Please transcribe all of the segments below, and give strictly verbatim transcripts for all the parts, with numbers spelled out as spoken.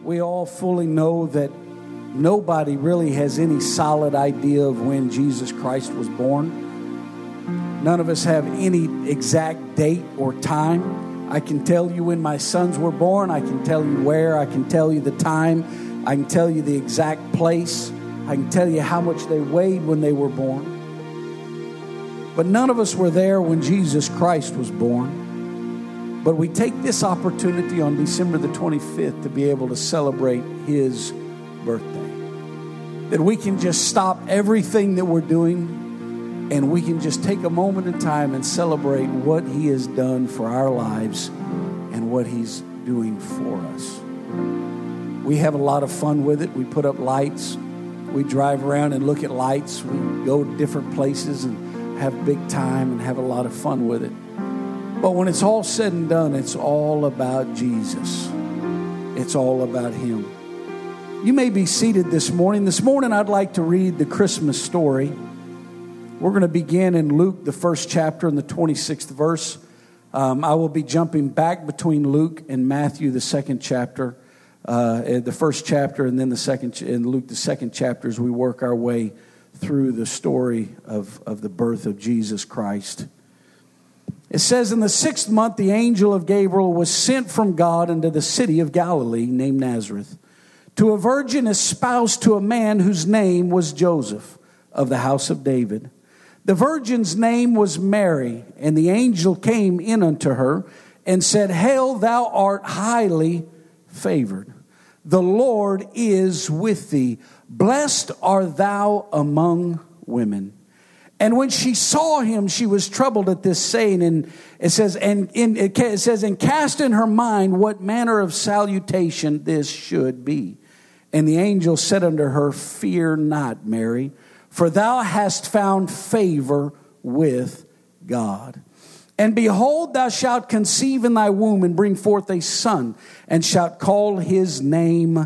we all fully know that nobody really has any solid idea of when Jesus Christ was born. None of us have any exact date or time. I can tell you when my sons were born. I can tell you where. I can tell you the time. I can tell you the exact place. I can tell you how much they weighed when they were born. But none of us were there when Jesus Christ was born. But we take this opportunity on December the twenty-fifth to be able to celebrate His birthday. That we can just stop everything that we're doing and we can just take a moment in time and celebrate what He has done for our lives and what He's doing for us. We have a lot of fun with it. We put up lights. We drive around and look at lights. We go to different places and have big time and have a lot of fun with it. But when it's all said and done, it's all about Jesus. It's all about Him. You may be seated this morning. This morning I'd like to read the Christmas story. We're going to begin in Luke, the first chapter, and the twenty-sixth verse. Um, I will be jumping back between Luke and Matthew, the second chapter, uh, the first chapter, and then the second, in Luke, the second chapter, as we work our way through the story of, of the birth of Jesus Christ. It says, in the sixth month, the angel of Gabriel was sent from God into the city of Galilee named Nazareth, to a virgin espoused to a man whose name was Joseph, of the house of David. The virgin's name was Mary, and the angel came in unto her and said, Hail, thou art highly favored. The Lord is with thee. Blessed art thou among women. And when she saw him, she was troubled at this saying. And it says, and in, it says, and cast in her mind what manner of salutation this should be. And the angel said unto her, Fear not, Mary, for thou hast found favor with God. And behold, thou shalt conceive in thy womb and bring forth a son, and shalt call his name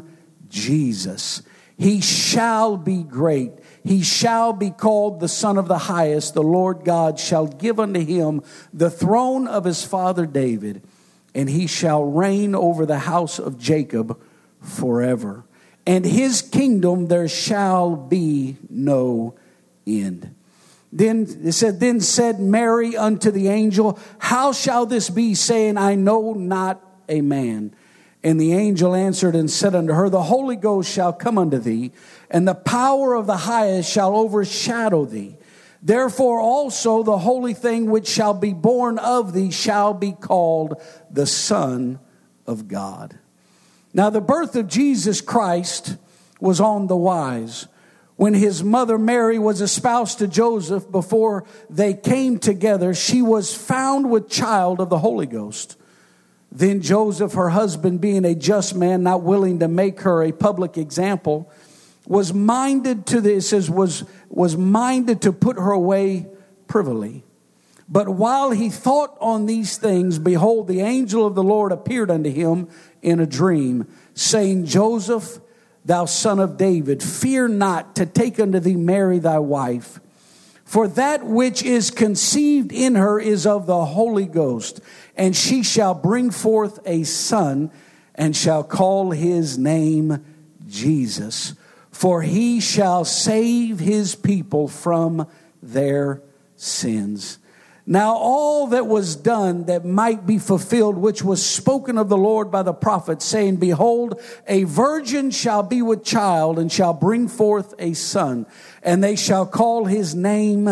Jesus. He shall be great. He shall be called the Son of the Highest. The Lord God shall give unto him the throne of his father David, and he shall reign over the house of Jacob forever. And his kingdom there shall be no end. Then it said, Then said Mary unto the angel, How shall this be, saying, I know not a man? And the angel answered and said unto her, The Holy Ghost shall come unto thee, and the power of the highest shall overshadow thee. Therefore also the holy thing which shall be born of thee shall be called the Son of God. Now the birth of Jesus Christ was on the wise. When his mother Mary was espoused to Joseph, before they came together, she was found with child of the Holy Ghost. Then Joseph, her husband, being a just man, not willing to make her a public example, was minded to this, as was, was minded to put her away privily. But while he thought on these things, behold, the angel of the Lord appeared unto him in a dream, saying, Joseph, thou son of David, fear not to take unto thee Mary thy wife, for that which is conceived in her is of the Holy Ghost, and she shall bring forth a son, and shall call his name Jesus, for he shall save his people from their sins. Now all that was done that might be fulfilled, which was spoken of the Lord by the prophet, saying, Behold, a virgin shall be with child, and shall bring forth a son, and they shall call his name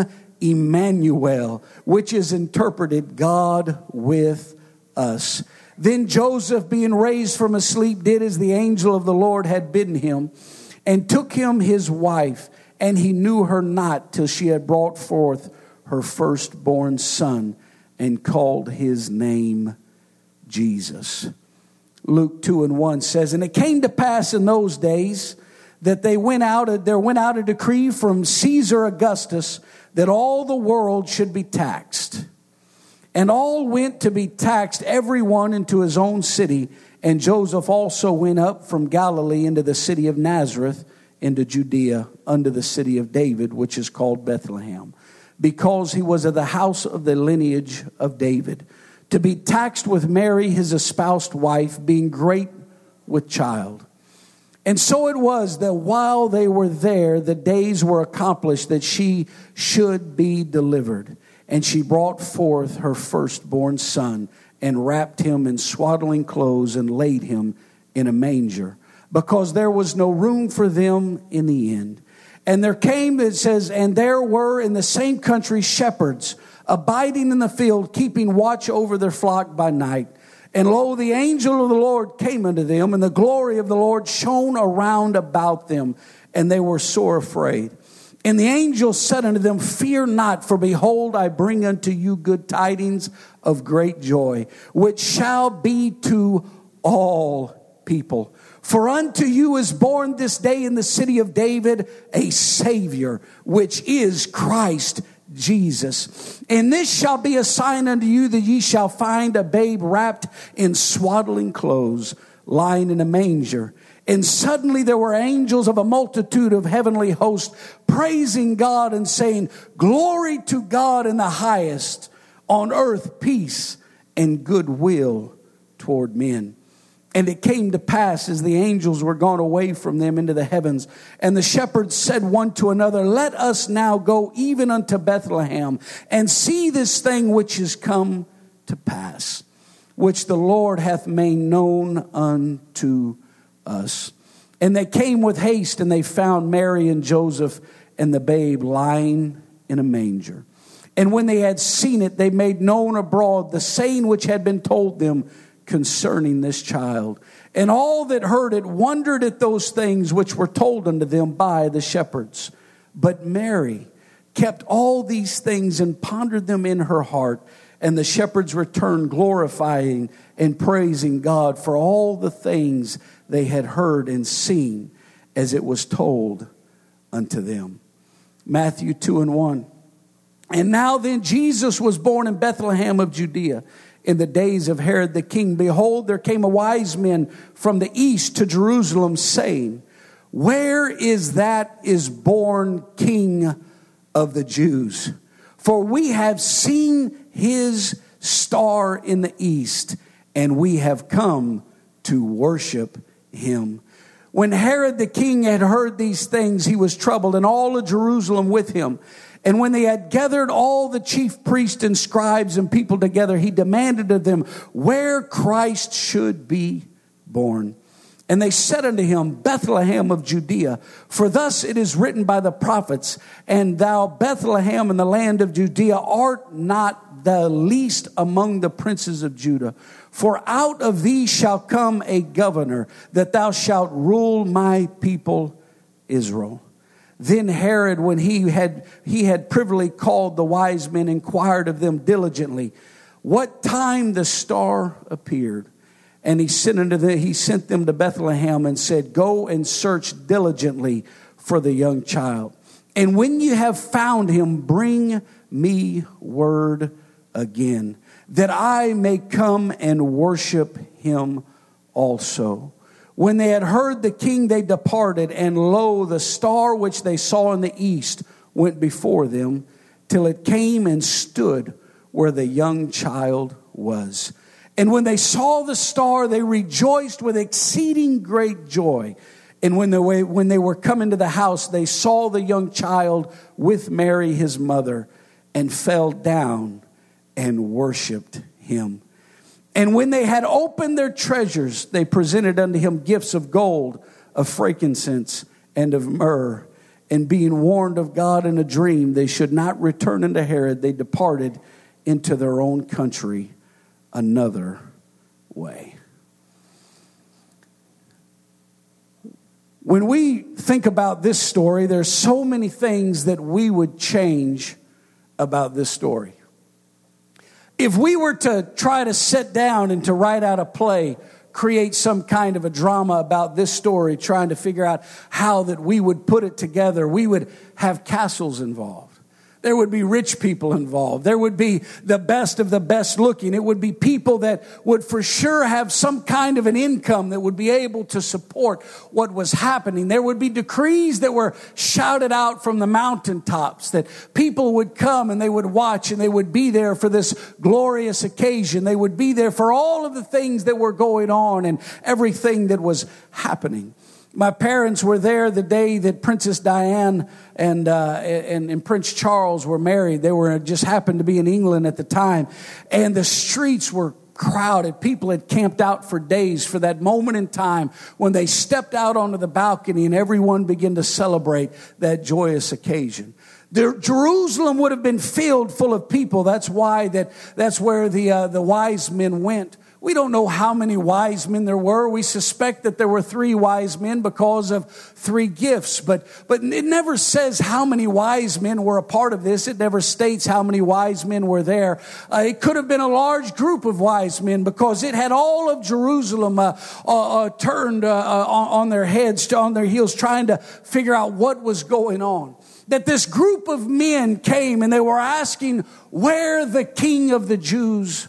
Emmanuel, which is interpreted God with us. Then Joseph, being raised from asleep, did as the angel of the Lord had bidden him, and took him his wife, and he knew her not till she had brought forth her firstborn son, and called his name Jesus. Luke two and one says, And it came to pass in those days that they went out, there went out a decree from Caesar Augustus that all the world should be taxed. And all went to be taxed, every one into his own city. And Joseph also went up from Galilee into the city of Nazareth, into Judea, unto the city of David, which is called Bethlehem, because he was of the house of the lineage of David, to be taxed with Mary his espoused wife, being great with child. And so it was that while they were there, the days were accomplished that she should be delivered. And she brought forth her firstborn son and wrapped him in swaddling clothes and laid him in a manger, because there was no room for them in the inn. And there came, it says, and there were in the same country shepherds abiding in the field, keeping watch over their flock by night. And lo, the angel of the Lord came unto them, and the glory of the Lord shone around about them, and they were sore afraid. And the angel said unto them, fear not, for behold, I bring unto you good tidings of great joy, which shall be to all people. For unto you is born this day in the city of David a Savior, which is Christ Jesus. And this shall be a sign unto you, that ye shall find a babe wrapped in swaddling clothes, lying in a manger. And suddenly there were angels of a multitude of heavenly hosts, praising God and saying, glory to God in the highest, on earth peace and goodwill toward men. And it came to pass, as the angels were gone away from them into the heavens, and the shepherds said one to another, let us now go even unto Bethlehem, and see this thing which is come to pass, which the Lord hath made known unto us. And they came with haste, and they found Mary and Joseph and the babe lying in a manger. And when they had seen it, they made known abroad the saying which had been told them concerning this child. And all that heard it wondered at those things which were told unto them by the shepherds. But Mary kept all these things and pondered them in her heart. And the shepherds returned, glorifying and praising God for all the things they had heard and seen, as it was told unto them. Matthew two and one. And now then Jesus was born in Bethlehem of Judea, in the days of Herod the king. Behold, there came a wise men from the east to Jerusalem, saying, where is that is born King of the Jews? For we have seen his star in the east, and we have come to worship him. When Herod the king had heard these things, he was troubled, and all of Jerusalem with him. And when they had gathered all the chief priests and scribes and people together, he demanded of them where Christ should be born. And they said unto him, Bethlehem of Judea, for thus it is written by the prophets, and thou Bethlehem in the land of Judea art not the least among the princes of Judah. For out of thee shall come a governor, that thou shalt rule my people Israel. Then Herod, when he had he had privily called the wise men, inquired of them diligently what time the star appeared. And he sent unto them, he sent them to Bethlehem and said, go and search diligently for the young child. And when you have found him, bring me word again, that I may come and worship him also. When they had heard the king, they departed, and lo, the star which they saw in the east went before them, till it came and stood where the young child was. And when they saw the star, they rejoiced with exceeding great joy. And when they, when they were come into the house, they saw the young child with Mary his mother, and fell down and worshiped him. And when they had opened their treasures, they presented unto him gifts of gold, of frankincense, and of myrrh. And being warned of God in a dream, they should not return unto Herod, they departed into their own country another way. When we think about this story, there's so many things that we would change about this story. If we were to try to sit down and to write out a play, create some kind of a drama about this story, trying to figure out how that we would put it together, we would have castles involved. There would be rich people involved. There would be the best of the best looking. It would be people that would for sure have some kind of an income that would be able to support what was happening. There would be decrees that were shouted out from the mountaintops that people would come and they would watch, and they would be there for this glorious occasion. They would be there for all of the things that were going on and everything that was happening. My parents were there the day that Princess Diane and, uh, and and Prince Charles were married. They were just happened to be in England at the time, and the streets were crowded. People had camped out for days for that moment in time when they stepped out onto the balcony and everyone began to celebrate that joyous occasion. The, Jerusalem would have been filled full of people. That's why that that's where the uh, the wise men went. We don't know how many wise men there were. We suspect that there were three wise men because of three gifts. But, but it never says how many wise men were a part of this. It never states how many wise men were there. Uh, it could have been a large group of wise men because it had all of Jerusalem uh, uh, uh, turned uh, uh, on their heads, on their heels, trying to figure out what was going on. That this group of men came and they were asking where the King of the Jews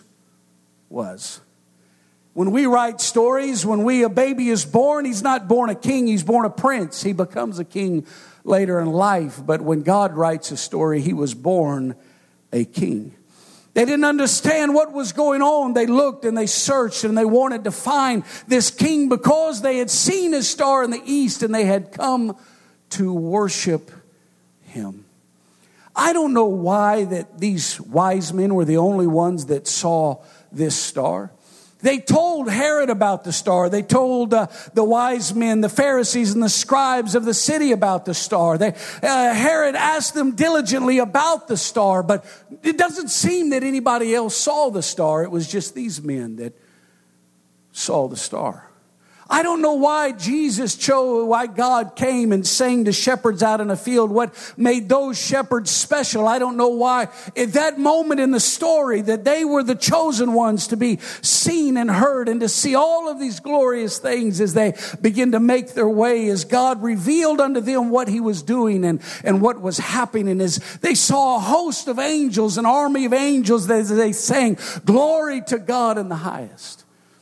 was. When we write stories, when we a baby is born, he's not born a king, he's born a prince. He becomes a king later in life. But when God writes a story, he was born a king. They didn't understand what was going on. They looked and they searched and they wanted to find this king because they had seen his star in the east and they had come to worship him. I don't know why that these wise men were the only ones that saw this star. They told Herod about the star. They told uh, the wise men, the Pharisees and the scribes of the city about the star. They, uh, Herod asked them diligently about the star, but it doesn't seem that anybody else saw the star. It was just these men that saw the star. I don't know why Jesus chose, why God came and sang to shepherds out in a field, what made those shepherds special. I don't know why at that moment in the story that they were the chosen ones to be seen and heard and to see all of these glorious things as they begin to make their way, as God revealed unto them what he was doing and, and what was happening. As they saw a host of angels, an army of angels, as they sang, glory to God in the highest.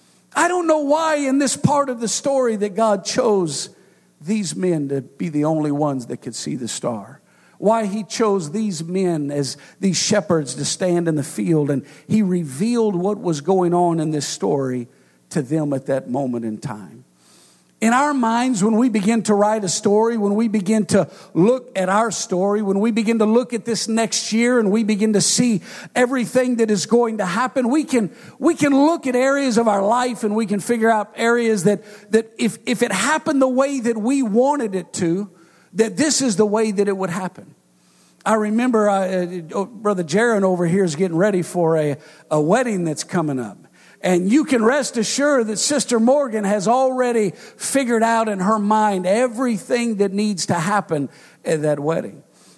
I don't know why in this part of the story that God chose these men to be the only ones that could see the star. Why he chose these men as these shepherds to stand in the field, and he revealed what was going on in this story to them at that moment in time. In our minds, when we begin to write a story, when we begin to look at our story, when we begin to look at this next year and we begin to see everything that is going to happen, we can we can look at areas of our life and we can figure out areas that, that if, if it happened the way that we wanted it to, that this is the way that it would happen. I remember uh, Brother Jaron over here is getting ready for a, a wedding that's coming up. And you can rest assured that Sister Morgan has already figured out in her mind everything that needs to happen at that wedding.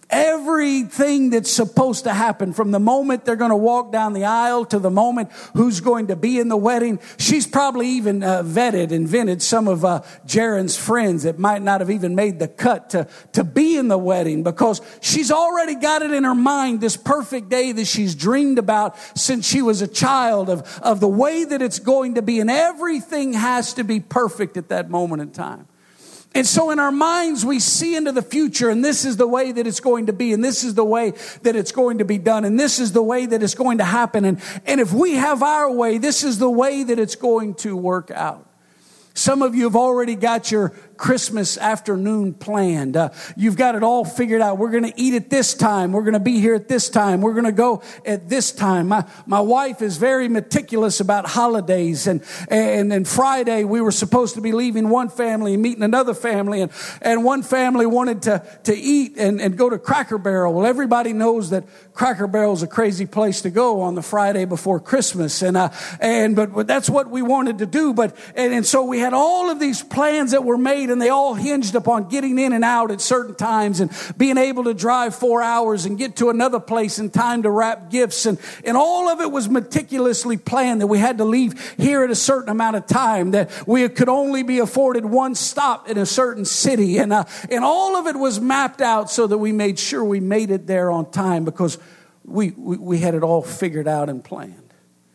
Everything that's supposed to happen from the moment they're going to walk down the aisle to the moment who's going to be in the wedding. She's probably even uh, vetted and invented some of uh, Jaron's friends that might not have even made the cut to, to be in the wedding, because she's already got it in her mind, this perfect day that she's dreamed about since she was a child, of, of the way that it's going to be. And everything has to be perfect at that moment in time. And so in our minds, we see into the future, and this is the way that it's going to be, and this is the way that it's going to be done, and this is the way that it's going to happen. And, and if we have our way, this is the way that it's going to work out. Some of you have already got your Christmas afternoon planned. Uh, you've got it all figured out. We're going to eat at this time. We're going to be here at this time. We're going to go at this time. My my wife is very meticulous about holidays. And and and Friday we were supposed to be leaving one family and meeting another family. And, and one family wanted to, to eat and, and go to Cracker Barrel. Well, everybody knows that Cracker Barrel is a crazy place to go on the Friday before Christmas. And uh, and but, but that's what we wanted to do. But and, and so we had all of these plans that were made, and they all hinged upon getting in and out at certain times and being able to drive four hours and get to another place in time to wrap gifts. And, and all of it was meticulously planned, that we had to leave here at a certain amount of time, that we could only be afforded one stop in a certain city. And, uh, and all of it was mapped out so that we made sure we made it there on time, because we, we, we had it all figured out and planned.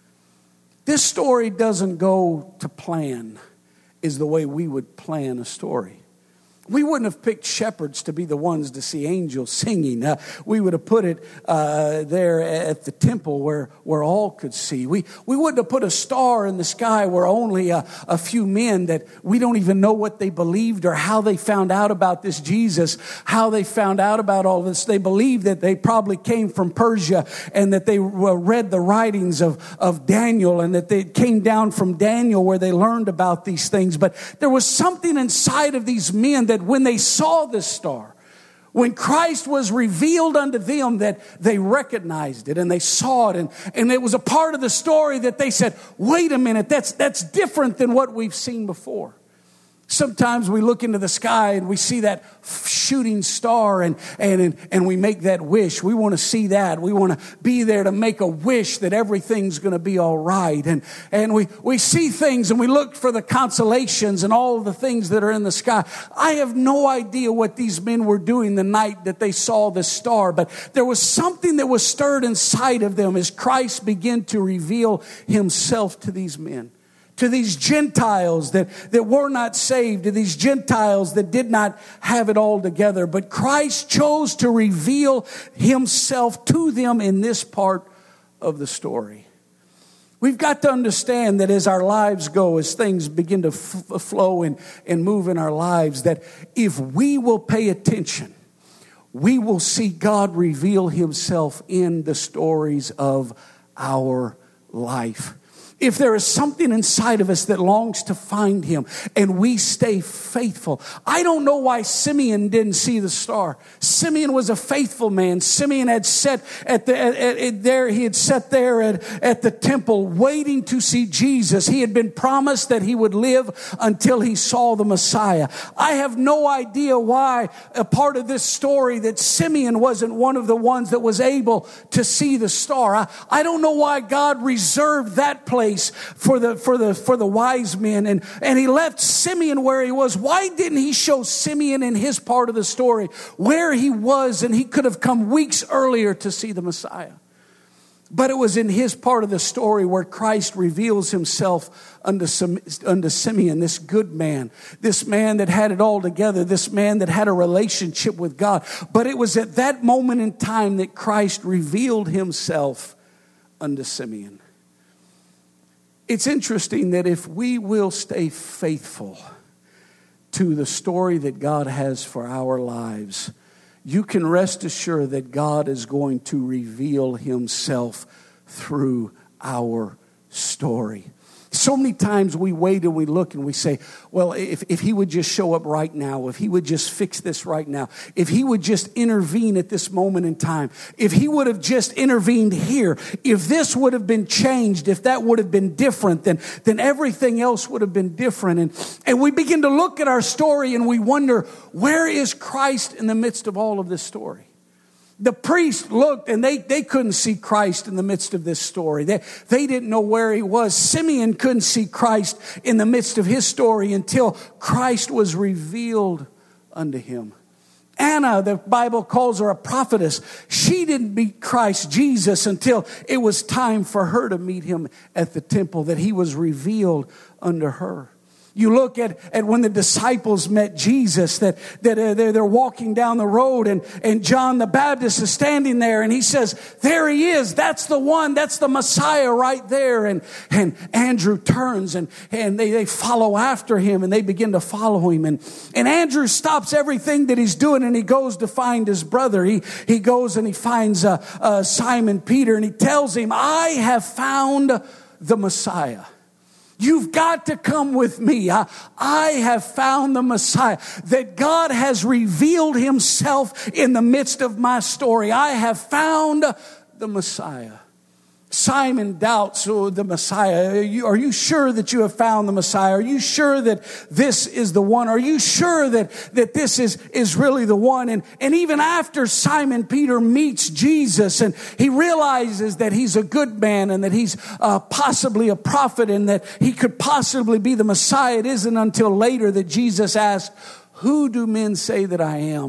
This story doesn't go to plan is the way we would plan a story. We wouldn't have picked shepherds to be the ones to see angels singing. Uh, we would have put it uh, there at the temple where, where all could see. We, we wouldn't have put a star in the sky where only a, a few men that we don't even know what they believed or how they found out about this Jesus, how they found out about all this. They believed that they probably came from Persia and that they read the writings of, of Daniel and that they came down from Daniel where they learned about these things. But there was something inside of these men that when they saw this star, when Christ was revealed unto them, that they recognized it and they saw it. And, and it was a part of the story that they said, wait a minute, that's, that's different than what we've seen before. Sometimes we look into the sky and we see that shooting star and, and, and we make that wish. We want to see that. We want to be there to make a wish that everything's going to be all right. And, and we, we see things and we look for the constellations and all of the things that are in the sky. I have no idea what these men were doing the night that they saw this star, but there was something that was stirred inside of them as Christ began to reveal himself to these men. To these Gentiles that, that were not saved, to these Gentiles that did not have it all together. But Christ chose to reveal himself to them in this part of the story. We've got to understand that as our lives go, as things begin to f- flow and, and move in our lives, that if we will pay attention, we will see God reveal himself in the stories of our life. If there is something inside of us that longs to find him and we stay faithful. I don't know why Simeon didn't see the star. Simeon was a faithful man. Simeon had sat at the at, at, there. He had sat there at, at the temple waiting to see Jesus. He had been promised that he would live until he saw the Messiah. I have no idea why a part of this story that Simeon wasn't one of the ones that was able to see the star. I, I don't know why God reserved that place for the for the for the wise men and and he left Simeon where he was. Why didn't he show Simeon in his part of the story where he was, and he could have come weeks earlier to see the Messiah? But it was in his part of the story where Christ reveals himself unto, unto Simeon, this good man, this man that had it all together, this man that had a relationship with God. But it was at that moment in time that Christ revealed himself unto Simeon. It's interesting that if we will stay faithful to the story that God has for our lives, you can rest assured that God is going to reveal himself through our story. So many times we wait and we look and we say, well, if, if he would just show up right now, if he would just fix this right now, if he would just intervene at this moment in time, if he would have just intervened here, if this would have been changed, if that would have been different, then, then everything else would have been different. And, and we begin to look at our story and we wonder, where is Christ in the midst of all of this story? The priest looked and they, they couldn't see Christ in the midst of this story. They, they didn't know where he was. Simeon couldn't see Christ in the midst of his story until Christ was revealed unto him. Anna, the Bible calls her a prophetess. She didn't meet Christ Jesus until it was time for her to meet him at the temple, that he was revealed unto her. You look at, at when the disciples met Jesus, that, that uh, they're, they're walking down the road and, and John the Baptist is standing there and he says, there he is. That's the one. That's the Messiah right there. And, and Andrew turns and, and they, they follow after him and they begin to follow him. And, and Andrew stops everything that he's doing and he goes to find his brother. He, he goes and he finds uh, uh, Simon Peter and he tells him, I have found the Messiah. You've got to come with me. I, I have found the Messiah. That God has revealed himself in the midst of my story. I have found the Messiah. Simon doubts oh, the Messiah. Are you, are you sure that you have found the Messiah? Are you sure that this is the one? Are you sure that, that this is, is really the one? And, and even after Simon Peter meets Jesus and he realizes that he's a good man and that he's uh, possibly a prophet and that he could possibly be the Messiah, it isn't until later that Jesus asked, who do men say that I am?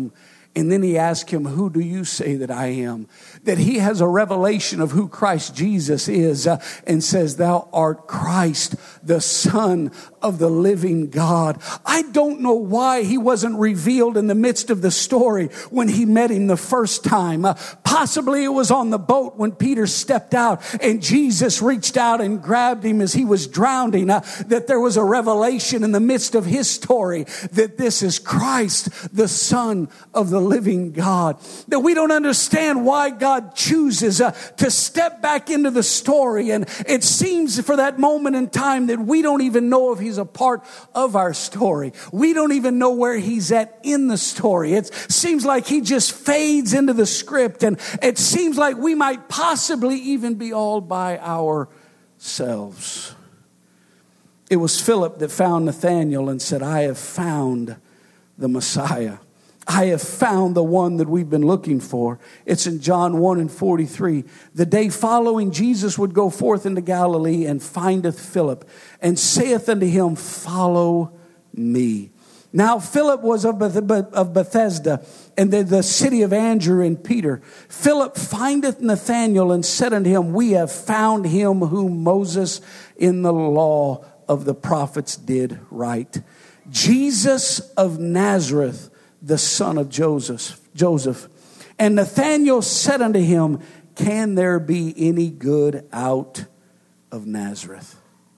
And then he asked him, who do you say that I am? That he has a revelation of who Christ Jesus is uh, and says, thou art Christ, the Son of the living God. I don't know why he wasn't revealed in the midst of the story when he met him the first time. Uh, possibly it was on the boat when Peter stepped out and Jesus reached out and grabbed him as he was drowning. Uh, that there was a revelation in the midst of his story that this is Christ, the Son of the living God. That we don't understand why God chooses uh, to step back into the story. And it seems for that moment in time that we don't even know if he's a part of our story. We don't even know where he's at in the story. It seems like he just fades into the script. And it seems like we might possibly even be all by ourselves. It was Philip that found Nathanael and said, I have found the Messiah. I have found the one that we've been looking for. It's in John one and forty-three. The day following, Jesus would go forth into Galilee and findeth Philip and saith unto him, follow me. Now Philip was of Bethsaida and the, the city of Andrew and Peter. Philip findeth Nathanael and said unto him, we have found him whom Moses in the law of the prophets did write. Jesus of Nazareth, the son of Joseph. Joseph. And Nathanael said unto him, can there be any good out of Nazareth?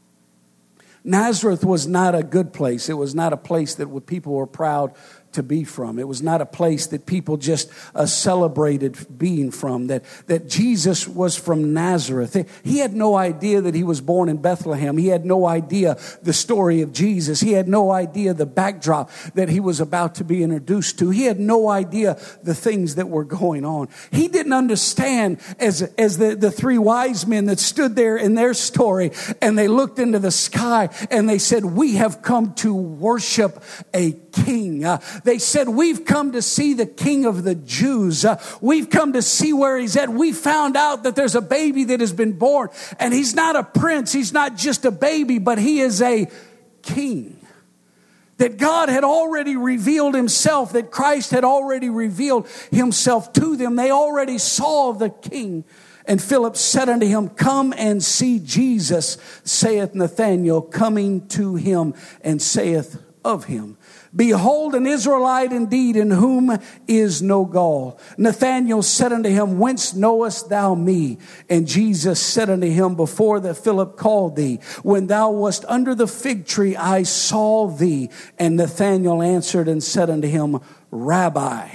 Nazareth was not a good place. It was not a place that people were proud to be from. It was not a place that people just uh, celebrated being from. That, that Jesus was from Nazareth. He had no idea that he was born in Bethlehem. He had no idea the story of Jesus. He had no idea the backdrop that he was about to be introduced to. He had no idea the things that were going on. He didn't understand as, as the, the three wise men that stood there in their story and they looked into the sky and they said, we have come to worship a king. Uh, they said, we've come to see the King of the Jews. Uh, we've come to see where he's at. We found out that there's a baby that has been born. And he's not a prince. He's not just a baby, but he is a king. That God had already revealed himself. That Christ had already revealed himself to them. They already saw the king. And Philip said unto him, come and see Jesus, saith Nathanael, coming to him and saith of him, behold, an Israelite indeed, in whom is no gall. Nathanael said unto him, whence knowest thou me? And Jesus said unto him, before that Philip called thee, when thou wast under the fig tree, I saw thee. And Nathanael answered and said unto him, Rabbi.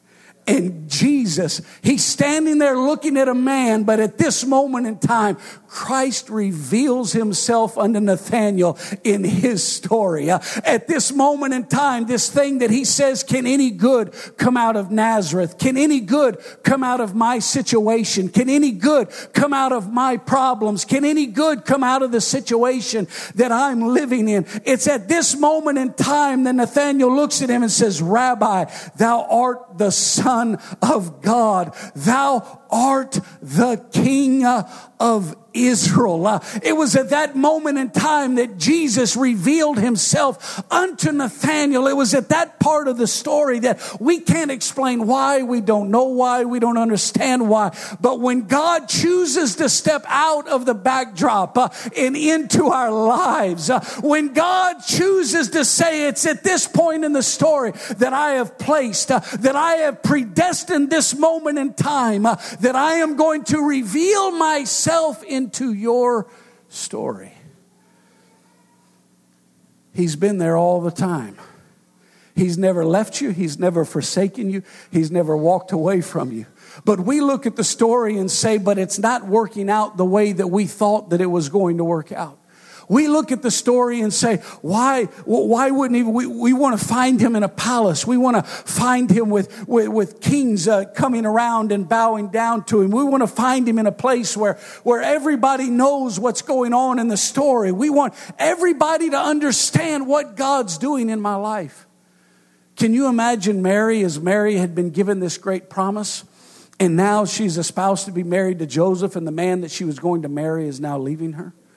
And Jesus, he's standing there looking at a man, but at this moment in time, Christ reveals himself unto Nathanael in his story. Uh, at this moment in time, this thing that he says, can any good come out of Nazareth? Can any good come out of my situation? Can any good come out of my problems? Can any good come out of the situation that I'm living in? It's at this moment in time that Nathanael looks at him and says, Rabbi, thou art the Son of God. Thou art the King of Israel. Uh, it was at that moment in time that Jesus revealed himself unto Nathanael. It was at that part of the story that we can't explain why, we don't know why, we don't understand why. But when God chooses to step out of the backdrop uh, and into our lives, uh, when God chooses to say it's at this point in the story that I have placed, uh, that I have predestined this moment in time, uh, that I am going to reveal myself in to your story. He's been there all the time. He's never left you. He's never forsaken you. He's never walked away from you. But we look at the story and say, but it's not working out the way that we thought that it was going to work out. We look at the story and say, why, why wouldn't he, we, we want to find him in a palace. We want to find him with, with, with kings uh, coming around and bowing down to him. We want to find him in a place where, where everybody knows what's going on in the story. We want everybody to understand what God's doing in my life. Can you imagine Mary, as Mary had been given this great promise, and now she's espoused to be married to Joseph, and the man that she was going to marry is now leaving her?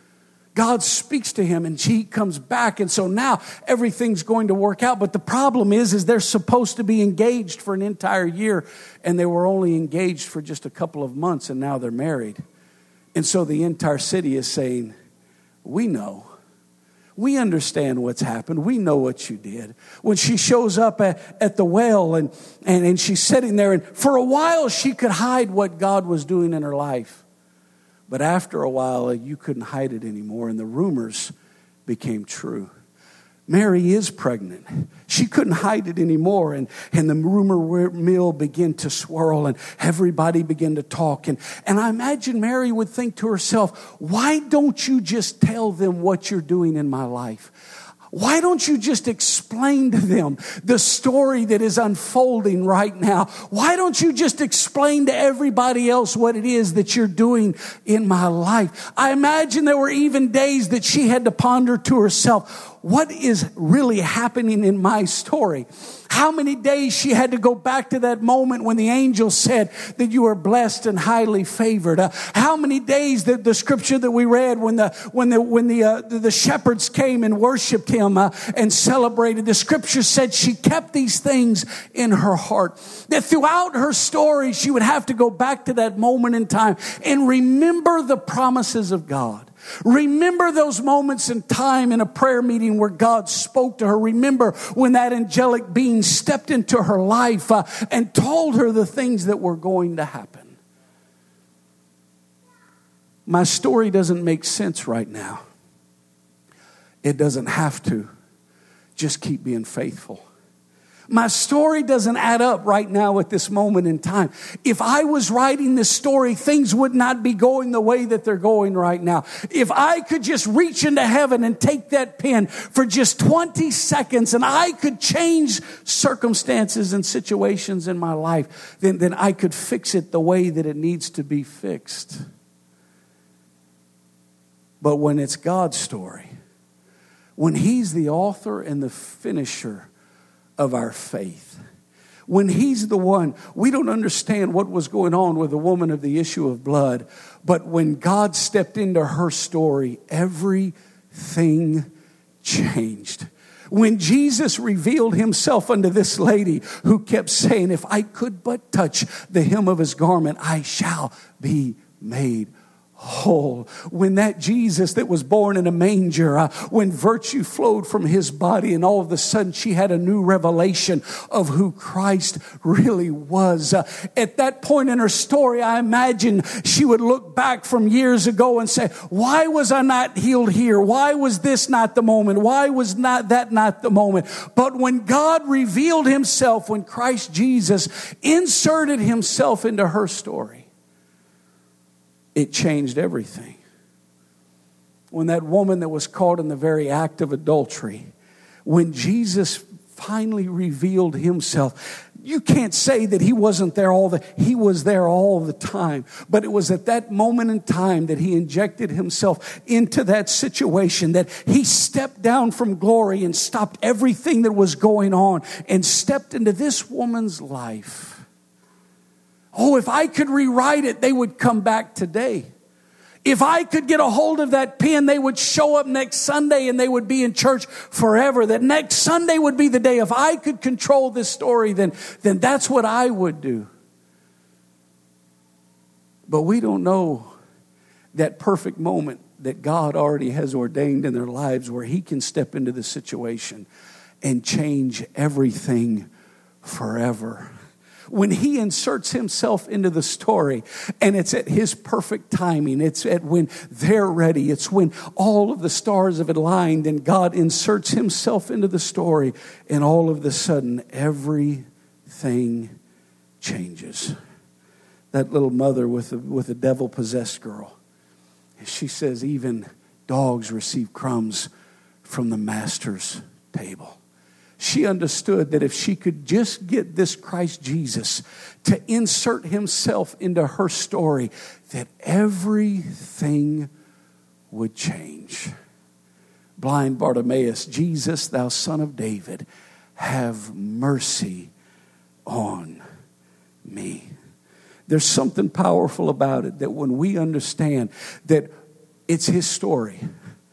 God speaks to him and he comes back. And so now everything's going to work out. But the problem is, is they're supposed to be engaged for an entire year. And they were only engaged for just a couple of months. And now they're married. And so the entire city is saying, we know. We understand what's happened. We know what you did. When she shows up at, at the well and, and, and she's sitting there. And for a while she could hide what God was doing in her life. But after a while, you couldn't hide it anymore, and the rumors became true. Mary is pregnant. She couldn't hide it anymore, and, and the rumor mill began to swirl, and everybody began to talk. And, and I imagine Mary would think to herself, why don't you just tell them what you're doing in my life? Why don't you just explain to them the story that is unfolding right now? Why don't you just explain to everybody else what it is that you're doing in my life? I imagine there were even days that she had to ponder to herself, what is really happening in my story? How many days she had to go back to that moment when the angel said that you are blessed and highly favored. Uh, how many days that the scripture that we read when the when the when the uh, the, the shepherds came and worshiped him uh, and celebrated. The scripture said she kept these things in her heart. That throughout her story she would have to go back to that moment in time and remember the promises of God. Remember those moments in time in a prayer meeting where God spoke to her. Remember when that angelic being stepped into her life uh, and told her the things that were going to happen. My story doesn't make sense right now. It doesn't have to. Just keep being faithful. My story doesn't add up right now at this moment in time. If I was writing this story, things would not be going the way that they're going right now. If I could just reach into heaven and take that pen for just twenty seconds and I could change circumstances and situations in my life, then, then I could fix it the way that it needs to be fixed. But when it's God's story, when He's the author and the finisher of our faith, when He's the one, we don't understand what was going on with the woman of the issue of blood, but when God stepped into her story, everything changed. When Jesus revealed Himself unto this lady who kept saying, if I could but touch the hem of His garment, I shall be made whole. When that Jesus that was born in a manger, uh, when virtue flowed from His body, and all of a sudden she had a new revelation of who Christ really was. Uh, at that point in her story, I imagine she would look back from years ago and say, why was I not healed here? Why was this not the moment? Why was not that not the moment? But when God revealed Himself, when Christ Jesus inserted Himself into her story, it changed everything. When that woman that was caught in the very act of adultery, when Jesus finally revealed Himself, you can't say that He wasn't there all the, He was there all the time. But it was at that moment in time that He injected Himself into that situation, that He stepped down from glory and stopped everything that was going on and stepped into this woman's life. Oh, if I could rewrite it, they would come back today. If I could get a hold of that pen, they would show up next Sunday and they would be in church forever. That next Sunday would be the day. If I could control this story, then, then that's what I would do. But we don't know that perfect moment that God already has ordained in their lives where He can step into the situation and change everything forever. When He inserts Himself into the story, and it's at His perfect timing, it's at when they're ready, it's when all of the stars have aligned and God inserts Himself into the story, and all of a sudden everything changes. That little mother with a, with a devil-possessed girl, she says even dogs receive crumbs from the master's table. She understood that if she could just get this Christ Jesus to insert Himself into her story, that everything would change. Blind Bartimaeus, Jesus, thou son of David, have mercy on me. There's something powerful about it, that when we understand that it's His story,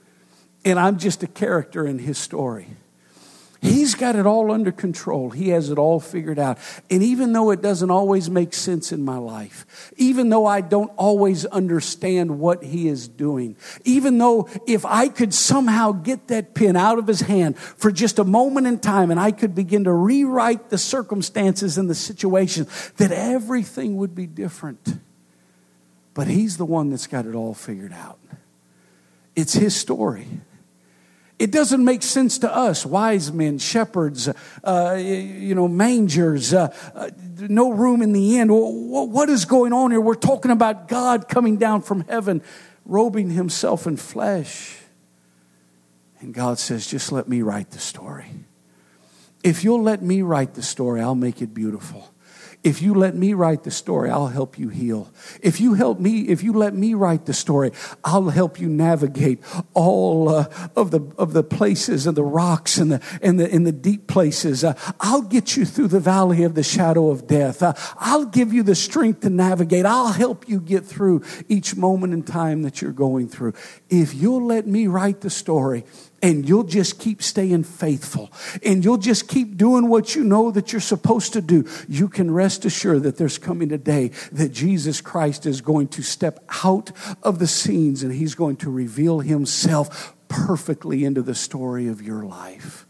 and I'm just a character in his story. He's got it all under control. He has it all figured out. And even though it doesn't always make sense in my life, even though I don't always understand what he is doing, even though if I could somehow get that pen out of his hand for just a moment in time and I could begin to rewrite the circumstances and the situation, that everything would be different. But he's the one that's got it all figured out. It's his story. It doesn't make sense to us, wise men, shepherds, uh, you know, mangers, uh, uh, no room in the inn. What is going on here? We're talking about God coming down from heaven, robing himself in flesh. And God says, just let me write the story. If you'll let me write the story, I'll make it beautiful. If you let me write the story, I'll help you heal. If you help me, if you let me write the story, I'll help you navigate all uh, of the of the places and the rocks and the and the in the deep places. Uh, I'll get you through the valley of the shadow of death. Uh, I'll give you the strength to navigate. I'll help you get through each moment in time that you're going through. If you'll let me write the story, and you'll just keep staying faithful, and you'll just keep doing what you know that you're supposed to do, you can rest assured that there's coming a day that Jesus Christ is going to step out of the scenes and he's going to reveal himself perfectly into the story of your life.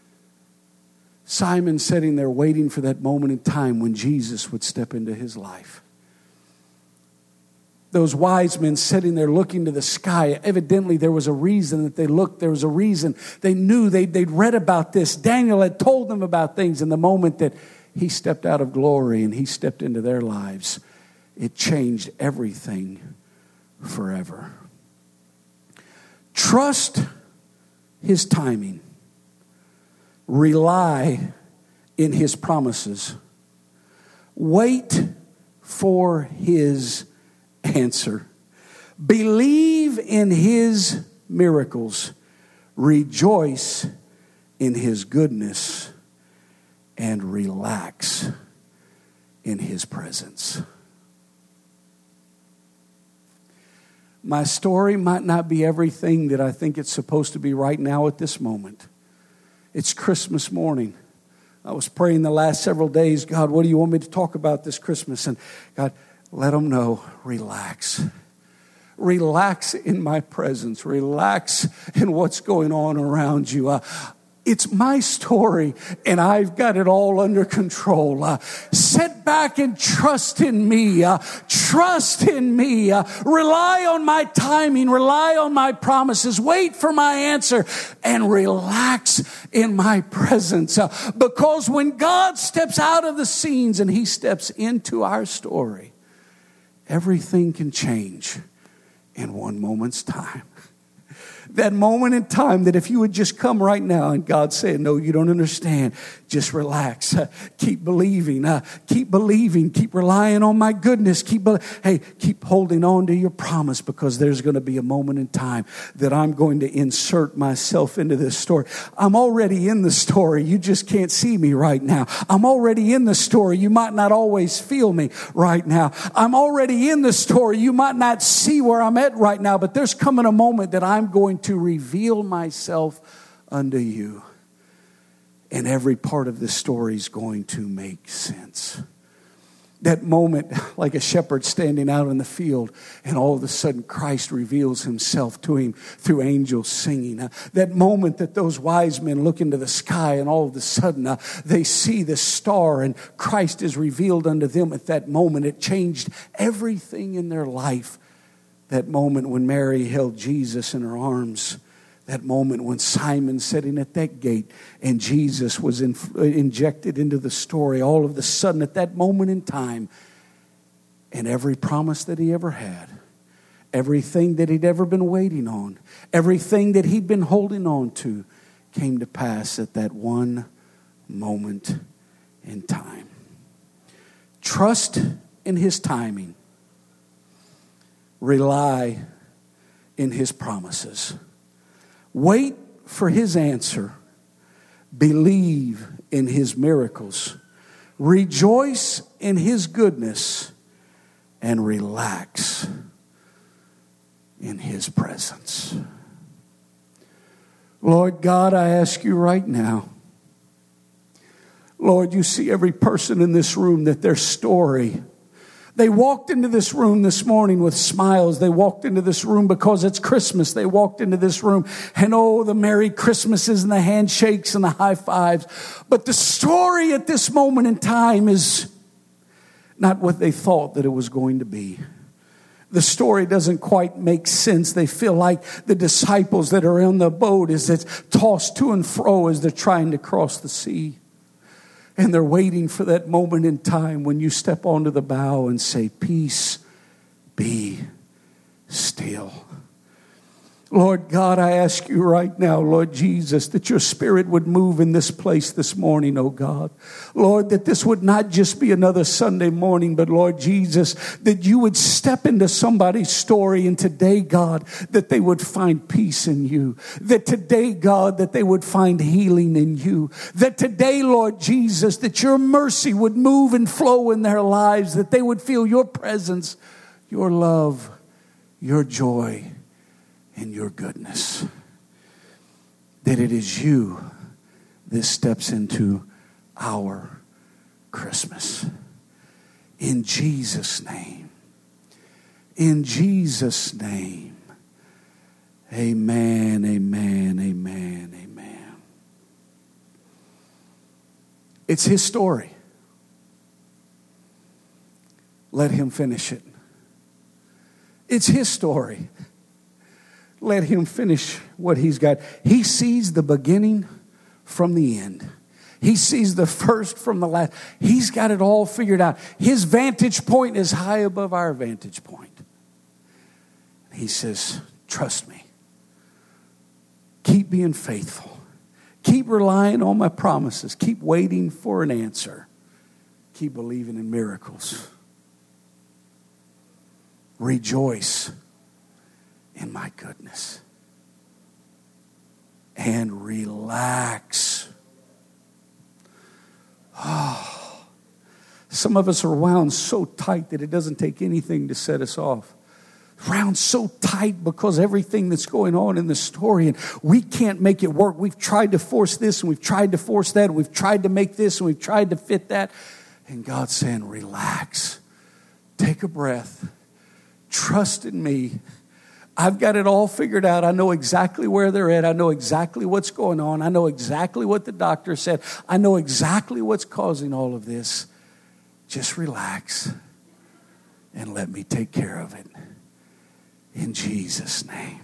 Simon sitting there waiting for that moment in time when Jesus would step into his life. Those wise men sitting there looking to the sky. Evidently, there was a reason that they looked. There was a reason. They knew. They'd, they'd read about this. Daniel had told them about things. And the moment that he stepped out of glory and he stepped into their lives, it changed everything forever. Trust his timing. Rely in his promises. Wait for his answer. Believe in his miracles. Rejoice in his goodness. And relax in his presence. My story might not be everything that I think it's supposed to be right now at this moment. It's Christmas morning. I was praying the last several days, God, what do you want me to talk about this Christmas? And God, let them know, relax. Relax in my presence. Relax in what's going on around you. Uh, it's my story, and I've got it all under control. Uh, sit back and trust in me. Uh, trust in me. Uh, rely on my timing. Rely on my promises. Wait for my answer, and relax in my presence. Uh, because when God steps out of the scenes and he steps into our story, everything can change in one moment's time. That moment in time that if you would just come right now and God said, no, you don't understand. Just relax. Uh, keep believing. Uh, keep believing. Keep relying on my goodness. Keep, be- hey, keep holding on to your promise, because there's going to be a moment in time that I'm going to insert myself into this story. I'm already in the story. You just can't see me right now. I'm already in the story. You might not always feel me right now. I'm already in the story. You might not see where I'm at right now, but there's coming a moment that I'm going to reveal myself unto you. And every part of this story is going to make sense. That moment, like a shepherd standing out in the field, and all of a sudden Christ reveals himself to him through angels singing. Uh, that moment that those wise men look into the sky, and all of a sudden uh, they see the star, and Christ is revealed unto them at that moment. It changed everything in their life. That moment when Mary held Jesus in her arms. That moment when Simon sitting at that gate and Jesus was in, injected into the story. All of a sudden at that moment in time, and every promise that he ever had, everything that he'd ever been waiting on, everything that he'd been holding on to, came to pass at that one moment in time. Trust in his timing. Rely in his promises. Wait for his answer. Believe in his miracles. Rejoice in his goodness. And relax in his presence. Lord God, I ask you right now, Lord, you see every person in this room that their story, they walked into this room this morning with smiles. They walked into this room because it's Christmas. They walked into this room and oh, the Merry Christmases and the handshakes and the high fives. But the story at this moment in time is not what they thought that it was going to be. The story doesn't quite make sense. They feel like the disciples that are in the boat as it's tossed to and fro as they're trying to cross the sea. And they're waiting for that moment in time when you step onto the bow and say, peace, be still. Lord God, I ask you right now, Lord Jesus, that your Spirit would move in this place this morning, oh God. Lord, that this would not just be another Sunday morning, but Lord Jesus, that you would step into somebody's story and today, God, that they would find peace in you. That today, God, that they would find healing in you. That today, Lord Jesus, that your mercy would move and flow in their lives, that they would feel your presence, your love, your joy, and your goodness. That it is you that steps into our Christmas. In Jesus' name. In Jesus' name. Amen, amen, amen, amen. It's his story. Let him finish it. It's his story. Let him finish what he's got. He sees the beginning from the end. He sees the first from the last. He's got it all figured out. His vantage point is high above our vantage point. He says, trust me. Keep being faithful. Keep relying on my promises. Keep waiting for an answer. Keep believing in miracles. Rejoice in my goodness. And relax. Oh, some of us are wound so tight that it doesn't take anything to set us off. Wound so tight because everything that's going on in the story and we can't make it work. We've tried to force this and we've tried to force that. And we've tried to make this and we've tried to fit that. And God's saying, relax. Take a breath. Trust in me. I've got it all figured out. I know exactly where they're at. I know exactly what's going on. I know exactly what the doctor said. I know exactly what's causing all of this. Just relax and let me take care of it. In Jesus' name.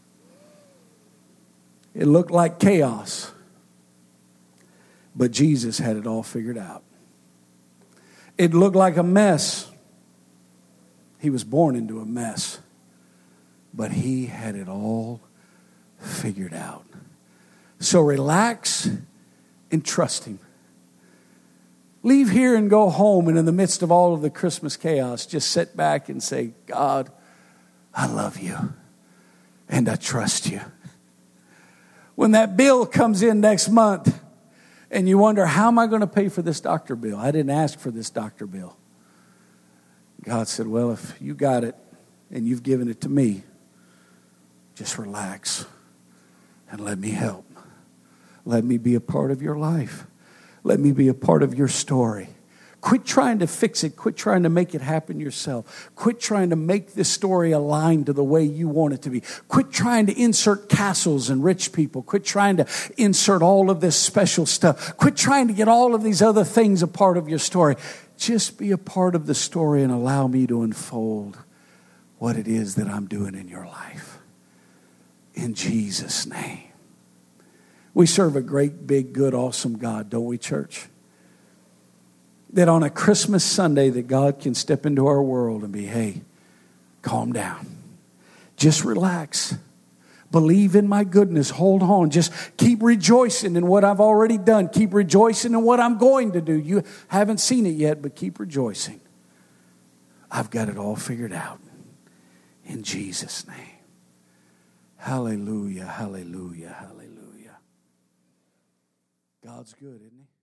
It looked like chaos, but Jesus had it all figured out. It looked like a mess. He was born into a mess. But he had it all figured out. So relax and trust him. Leave here and go home, and in the midst of all of the Christmas chaos, just sit back and say, God, I love you and I trust you. When that bill comes in next month and you wonder, how am I going to pay for this doctor bill? I didn't ask for this doctor bill. God said, well, if you got it and you've given it to me, just relax and let me help. Let me be a part of your life. Let me be a part of your story. Quit trying to fix it. Quit trying to make it happen yourself. Quit trying to make this story align to the way you want it to be. Quit trying to insert castles and rich people. Quit trying to insert all of this special stuff. Quit trying to get all of these other things a part of your story. Just be a part of the story and allow me to unfold what it is that I'm doing in your life. In Jesus' name. We serve a great, big, good, awesome God, don't we, church? That on a Christmas Sunday that God can step into our world and be, hey, calm down. Just relax. Believe in my goodness. Hold on. Just keep rejoicing in what I've already done. Keep rejoicing in what I'm going to do. You haven't seen it yet, but keep rejoicing. I've got it all figured out. In Jesus' name. Hallelujah, hallelujah, hallelujah. God's good, isn't he?